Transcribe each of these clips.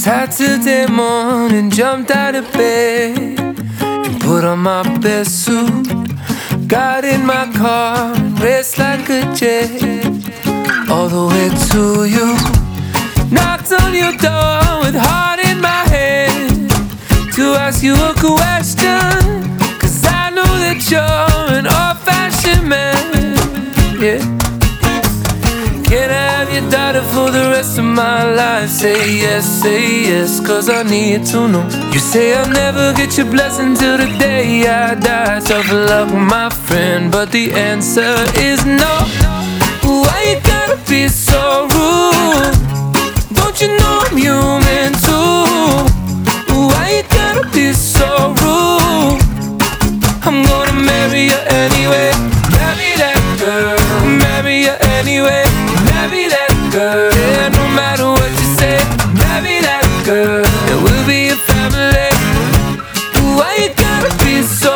Saturday morning, jumped out of bed and put on my best suit. Got in my car and raced like a jet all the way to you. Knocked on your door with heart in my head to ask you a question, 'cause I know that you're an old-fashioned man, yeah. Can I have your daughter for the rest of my life? Say yes, 'cause I need to know. You say I'll never get your blessing till the day I die. Tough luck, my friend, but the answer is no. Why you gotta be so rude? Don't you know I'm human too? Why you gotta be so rude? I'm gonna marry you anyway. Marry that girl, marry you anyway. Marry that girl, yeah, no matter what you say. Marry that girl, and we'll be a family. Why you gotta be so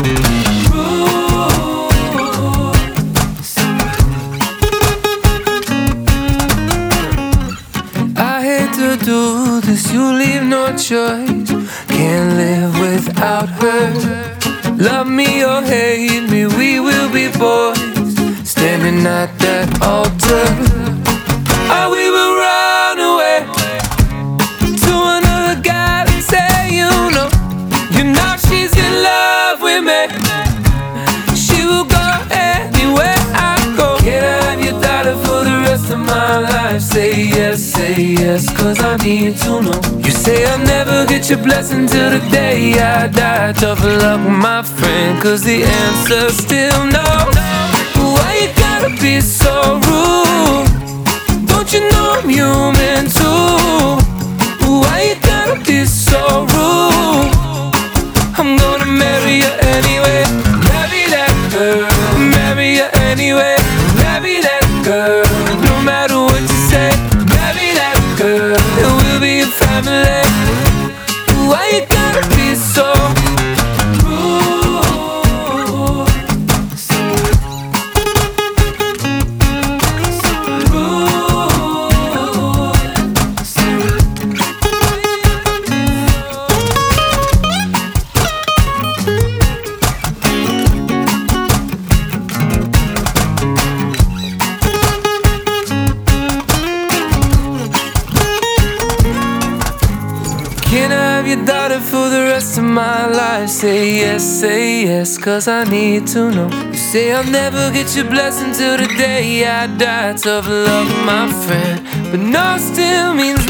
rude? I hate to do this, you leave no choice. Can't live without her. Love me or hate me, we will be boys, standing at that altar. Or we will run away to another galaxy, you know. You know she's in love with me. She will go anywhere I go. Can I have your daughter for the rest of my life? Say yes, 'cause I need to know. You say I'll never get your blessing till the day I die. Tough luck, my friend, 'cause the answer's still no. Why you gotta be so rude? Don't you know I'm human too? Why you gotta be so rude? I'm gonna marry you anyway. Marry that girl, marry you anyway. Marry that girl, no matter what you say. Marry that girl, and we'll be a family. Why you gotta be so Can I have your daughter for the rest of my life? Say yes, 'cause I need to know. You say I'll never get your blessing till the day I die. Tough love, my friend, but no still means